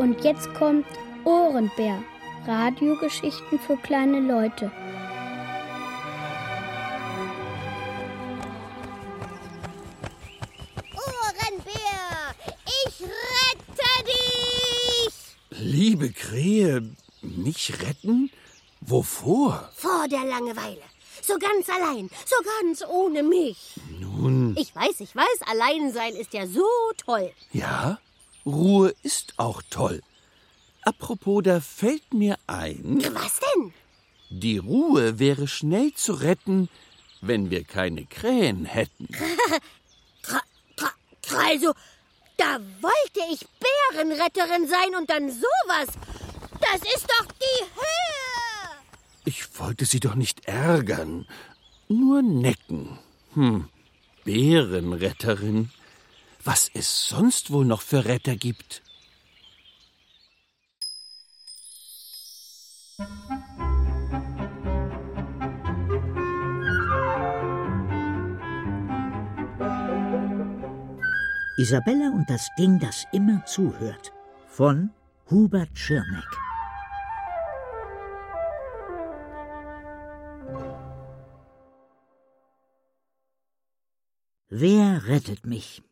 Und jetzt kommt Ohrenbär. Radiogeschichten für kleine Leute. Ohrenbär, ich rette dich! Liebe Krähe, mich retten? Wovor? Vor der Langeweile. So ganz allein, so ganz ohne mich. Nun... Ich weiß, Alleinsein ist ja so toll. Ja, Ruhe ist auch toll. Apropos, da fällt mir ein... Was denn? Die Ruhe wäre schnell zu retten, wenn wir keine Krähen hätten. Also, da wollte ich Bärenretterin sein und dann sowas. Das ist doch die Höhe. Ich wollte Sie doch nicht ärgern, nur necken. Bärenretterin. Was es sonst wohl noch für Retter gibt. Isabella und das Ding, das immer zuhört. Von Hubert Schirneck. Wer rettet mich?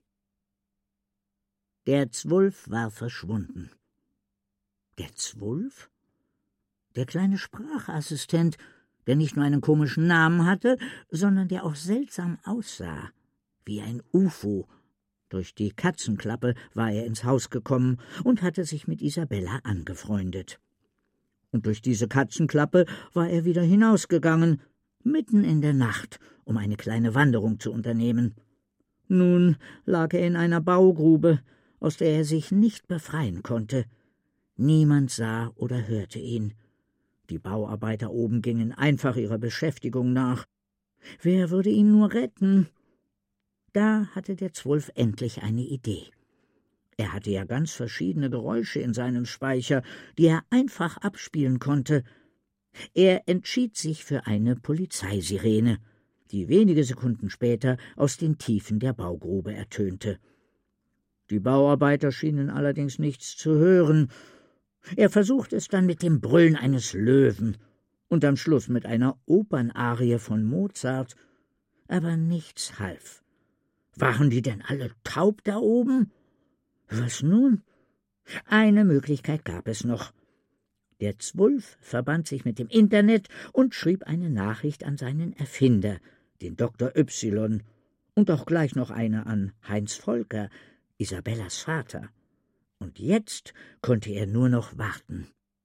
Der Zwulf war verschwunden. Der Zwulf? Der kleine Sprachassistent, der nicht nur einen komischen Namen hatte, sondern der auch seltsam aussah, wie ein UFO. Durch die Katzenklappe war er ins Haus gekommen und hatte sich mit Isabella angefreundet. Und durch diese Katzenklappe war er wieder hinausgegangen, mitten in der Nacht, um eine kleine Wanderung zu unternehmen. Nun lag er in einer Baugrube, aus der er sich nicht befreien konnte. Niemand sah oder hörte ihn. Die Bauarbeiter oben gingen einfach ihrer Beschäftigung nach. Wer würde ihn nur retten? Da hatte der Zwulf endlich eine Idee. Er hatte ja ganz verschiedene Geräusche in seinem Speicher, die er einfach abspielen konnte. Er entschied sich für eine Polizeisirene, die wenige Sekunden später aus den Tiefen der Baugrube ertönte. Die Bauarbeiter schienen allerdings nichts zu hören. Er versuchte es dann mit dem Brüllen eines Löwen und am Schluss mit einer Opernarie von Mozart, aber nichts half. Waren die denn alle taub da oben? Was nun? Eine Möglichkeit gab es noch. Der Zwulf verband sich mit dem Internet und schrieb eine Nachricht an seinen Erfinder, den Dr. Y, und auch gleich noch eine an Heinz Volker, Isabellas Vater. Und jetzt konnte er nur noch warten.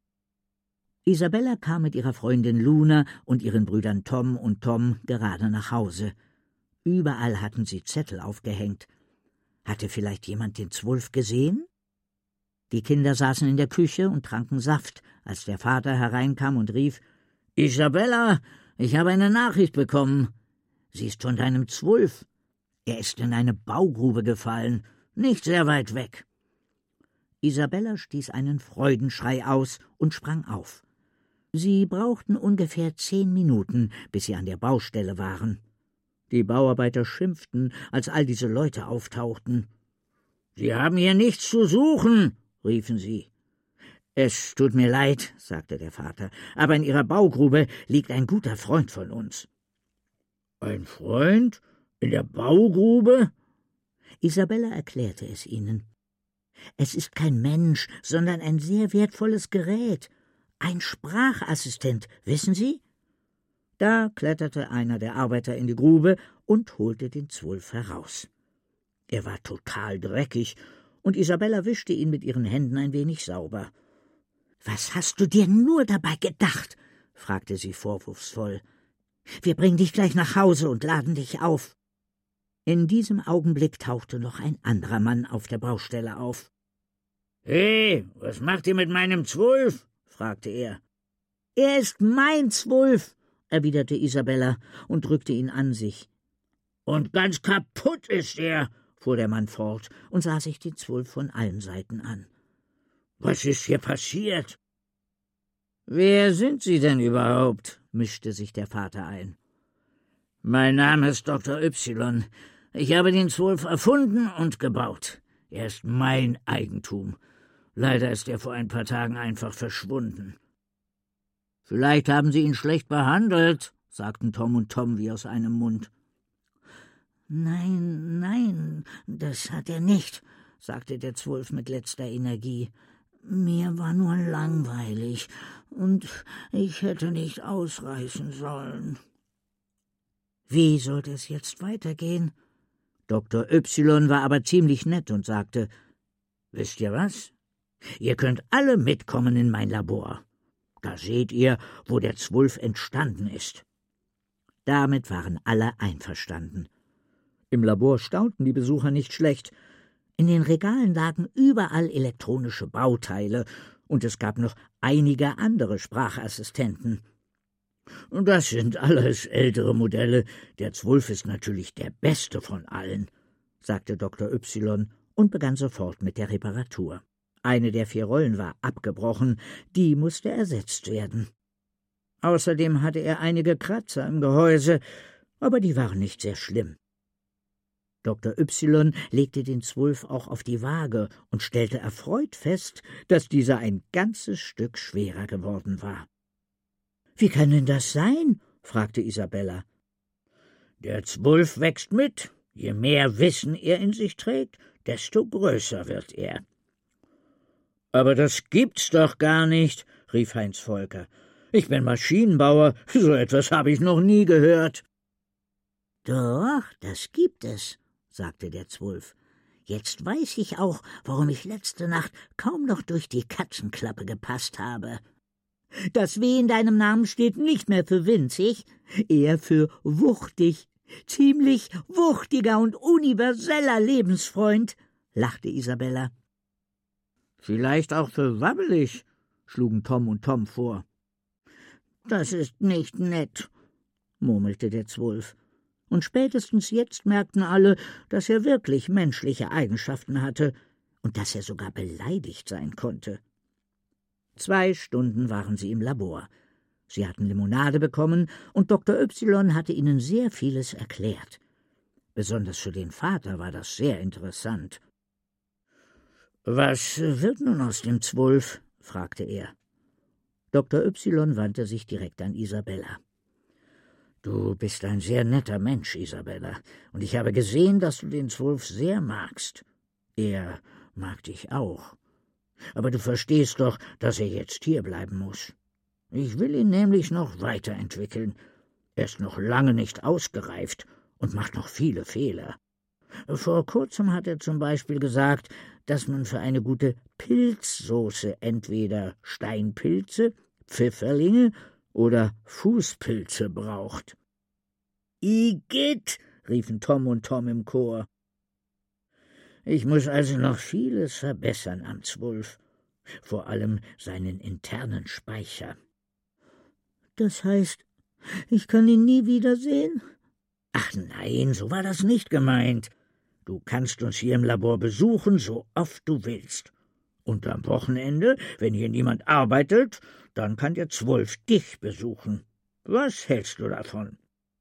Isabella kam mit ihrer Freundin Luna und ihren Brüdern Tom und Tom gerade nach Hause. Überall hatten sie Zettel aufgehängt. Hatte vielleicht jemand den Zwulf gesehen? Die Kinder saßen in der Küche und tranken Saft, als der Vater hereinkam und rief: »Isabella, ich habe eine Nachricht bekommen. Sie ist von deinem Zwulf. Er ist in eine Baugrube gefallen, nicht sehr weit weg.« Isabella stieß einen Freudenschrei aus und sprang auf. Sie brauchten ungefähr 10 Minuten, bis sie an der Baustelle waren. Die Bauarbeiter schimpften, als all diese Leute auftauchten. »Sie haben hier nichts zu suchen«, riefen sie. »Es tut mir leid«, sagte der Vater, »aber in Ihrer Baugrube liegt ein guter Freund von uns.« »Ein Freund? In der Baugrube?« Isabella erklärte es ihnen. »Es ist kein Mensch, sondern ein sehr wertvolles Gerät. Ein Sprachassistent, wissen Sie?« Da kletterte einer der Arbeiter in die Grube und holte den Zwulf heraus. Er war total dreckig, und Isabella wischte ihn mit ihren Händen ein wenig sauber. »Was hast du dir nur dabei gedacht?« fragte sie vorwurfsvoll. »Wir bringen dich gleich nach Hause und laden dich auf.« In diesem Augenblick tauchte noch ein anderer Mann auf der Baustelle auf. »Hey, was macht ihr mit meinem Zwulf?« fragte er. »Er ist mein Zwulf«, erwiderte Isabella und drückte ihn an sich. »Und ganz kaputt ist er«, fuhr der Mann fort und sah sich den Zwulf von allen Seiten an. »Was ist hier passiert?« »Wer sind Sie denn überhaupt?« mischte sich der Vater ein. »Mein Name ist Dr. Y. Ich habe den Zwulf erfunden und gebaut. Er ist mein Eigentum. Leider ist er vor ein paar Tagen einfach verschwunden. »Vielleicht haben Sie ihn schlecht behandelt«, sagten Tom und Tom wie aus einem Mund. »Nein, das hat er nicht«, sagte der Zwölf mit letzter Energie. »Mir war nur langweilig, und ich hätte nicht ausreißen sollen.« Wie sollte es jetzt weitergehen? Dr. Y war aber ziemlich nett und sagte, »Wisst ihr was? Ihr könnt alle mitkommen in mein Labor. Da seht ihr, wo der Zwölf entstanden ist.« Damit waren alle einverstanden. Im Labor staunten die Besucher nicht schlecht. In den Regalen lagen überall elektronische Bauteile, und es gab noch einige andere Sprachassistenten. »Das sind alles ältere Modelle. Der Zwölf ist natürlich der beste von allen«, sagte Dr. Y und begann sofort mit der Reparatur. Eine der 4 Rollen war abgebrochen, die musste ersetzt werden. Außerdem hatte er einige Kratzer im Gehäuse, aber die waren nicht sehr schlimm. Dr. Y legte den Zwölf auch auf die Waage und stellte erfreut fest, dass dieser ein ganzes Stück schwerer geworden war. »Wie kann denn das sein?« fragte Isabella. »Der Zwölf wächst mit. Je mehr Wissen er in sich trägt, desto größer wird er.« »Aber das gibt's doch gar nicht«, rief Heinz Volker. »Ich bin Maschinenbauer, so etwas habe ich noch nie gehört.« »Doch, das gibt es«, sagte der Zwölf. »Jetzt weiß ich auch, warum ich letzte Nacht kaum noch durch die Katzenklappe gepasst habe. Das W in deinem Namen steht nicht mehr für winzig, eher für wuchtig. Ziemlich wuchtiger und universeller Lebensfreund«, lachte Isabella. »Vielleicht auch für wabbelig«, schlugen Tom und Tom vor. »Das ist nicht nett«, murmelte der Zwölf. Und spätestens jetzt merkten alle, dass er wirklich menschliche Eigenschaften hatte und dass er sogar beleidigt sein konnte. 2 Stunden waren sie im Labor. Sie hatten Limonade bekommen, und Dr. Y hatte ihnen sehr vieles erklärt. Besonders für den Vater war das sehr interessant. »Was wird nun aus dem Zwölf?« fragte er. Dr. Y wandte sich direkt an Isabella. »Du bist ein sehr netter Mensch, Isabella, und ich habe gesehen, dass du den Zwölf sehr magst. Er mag dich auch. Aber du verstehst doch, dass er jetzt hier bleiben muss. Ich will ihn nämlich noch weiterentwickeln. Er ist noch lange nicht ausgereift und macht noch viele Fehler. Vor kurzem hat er zum Beispiel gesagt, dass man für eine gute Pilzsoße entweder Steinpilze, Pfifferlinge oder Fußpilze braucht.« »Igitt«, riefen Tom und Tom im Chor. »Ich muss also noch vieles verbessern am Zwölf, vor allem seinen internen Speicher.« »Das heißt, ich kann ihn nie wiedersehen?« »Ach nein, so war das nicht gemeint. Du kannst uns hier im Labor besuchen, so oft du willst. Und am Wochenende, wenn hier niemand arbeitet, dann kann der Zwölf dich besuchen. Was hältst du davon?«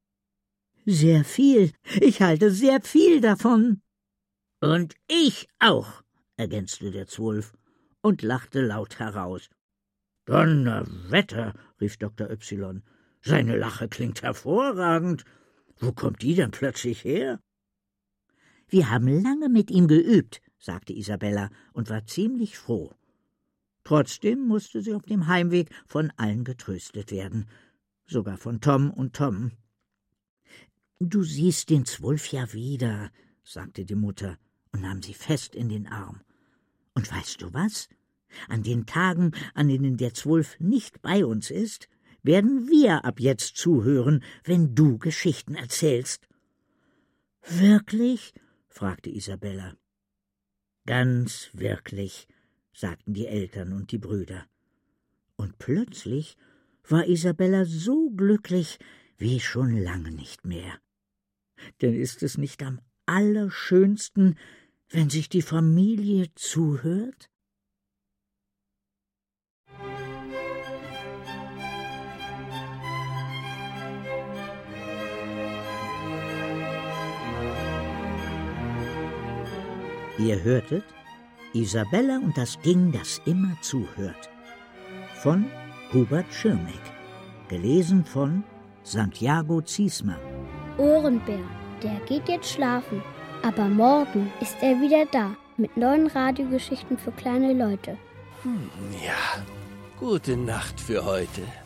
»Sehr viel. Ich halte sehr viel davon.« »Und ich auch«, ergänzte der Zwölf und lachte laut heraus. »Donnerwetter«, rief Dr. Y. »Seine Lache klingt hervorragend. Wo kommt die denn plötzlich her?« »Wir haben lange mit ihm geübt«, sagte Isabella und war ziemlich froh. Trotzdem musste sie auf dem Heimweg von allen getröstet werden, sogar von Tom und Tom. »Du siehst den Zwölf ja wieder«, sagte die Mutter und nahm sie fest in den Arm. »Und weißt du was? An den Tagen, an denen der Zwölf nicht bei uns ist, werden wir ab jetzt zuhören, wenn du Geschichten erzählst.« »Wirklich?« fragte Isabella. »Ganz wirklich«, sagten die Eltern und die Brüder. Und plötzlich war Isabella so glücklich wie schon lange nicht mehr. Denn ist es nicht am allerschönsten, wenn sich die Familie zuhört? Ihr hörtet Isabella und das Ding, das immer zuhört. Von Hubert Schirmeck. Gelesen von Santiago Ziesmer. Ohrenbär, der geht jetzt schlafen. Aber morgen ist er wieder da mit neuen Radiogeschichten für kleine Leute. Ja, gute Nacht für heute.